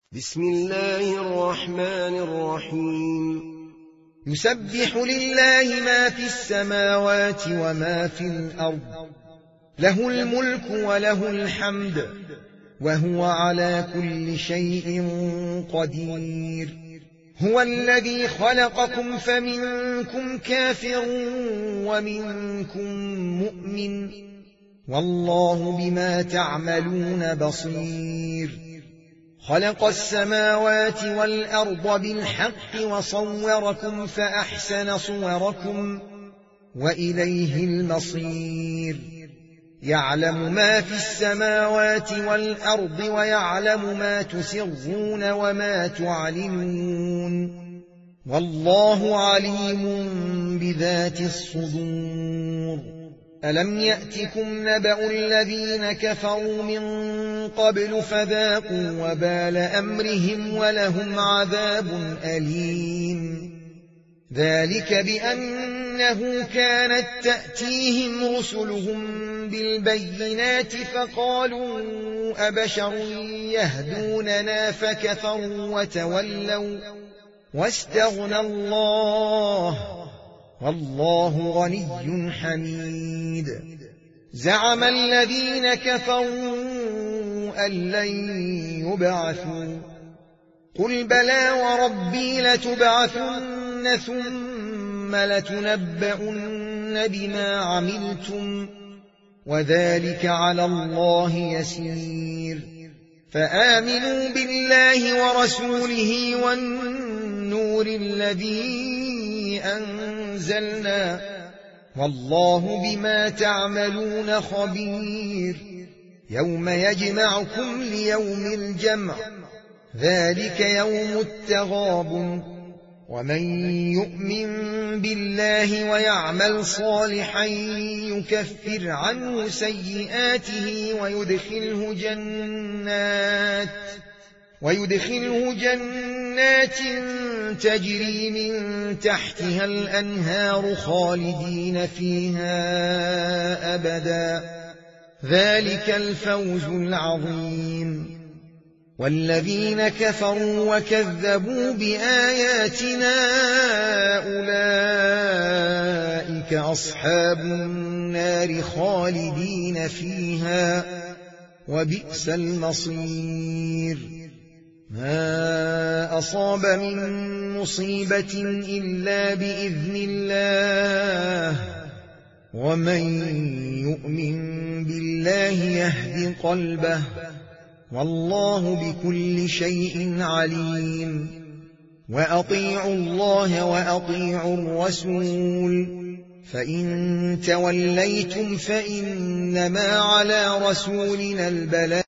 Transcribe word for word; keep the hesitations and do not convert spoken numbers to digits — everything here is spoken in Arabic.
بسم الله الرحمن الرحيم يسبح لله ما في السماوات وما في الأرض، له الملك وله الحمد، وهو على كل شيء قدير. هو الذي خلقكم فمنكم كافر ومنكم مؤمن، والله بما تعملون بصير. خلق السماوات والأرض بالحق وصوركم فأحسن صوركم وإليه المصير. يعلم ما في السماوات والأرض ويعلم ما تسرون وما تعلنون، والله عليم بذات الصدور. ألم يأتكم نبأ الذين كفروا من قبل فذاقوا وبال أمرهم ولهم عذاب أليم. ذلك بأنه كانت تأتيهم رسلهم بالبينات فقالوا أبشر يهدوننا فكفروا وتولوا واستغنى الله، والله غني حميد. زعم الذين كفروا أن لن يبعثوا، قل بلى وربي لتبعثن ثم لتنبؤن بما عملتم، وذلك على الله يسير. فآمنوا بالله ورسوله والنور الذي أنزلنا، والله بما تعملون خبير. يوم يجمعكم ليوم الجمع، ذلك يوم التغابن. ومن يؤمن بالله ويعمل صالحا يكفر عنه سيئاته ويدخله جنات ويدخله جنات تجري من تحتها الأنهار خالدين فيها أبدا، ذلك الفوز العظيم. والذين كفروا وكذبوا بآياتنا أولئك أصحاب النار خالدين فيها، وبئس المصير. ما أصاب من مصيبة إلا بإذن الله، ومن يؤمن بالله يهد قلبه، والله بكل شيء عليم. وأطيعوا الله وأطيعوا الرسول، فإن توليتم فإنما على رسولنا البلاغ.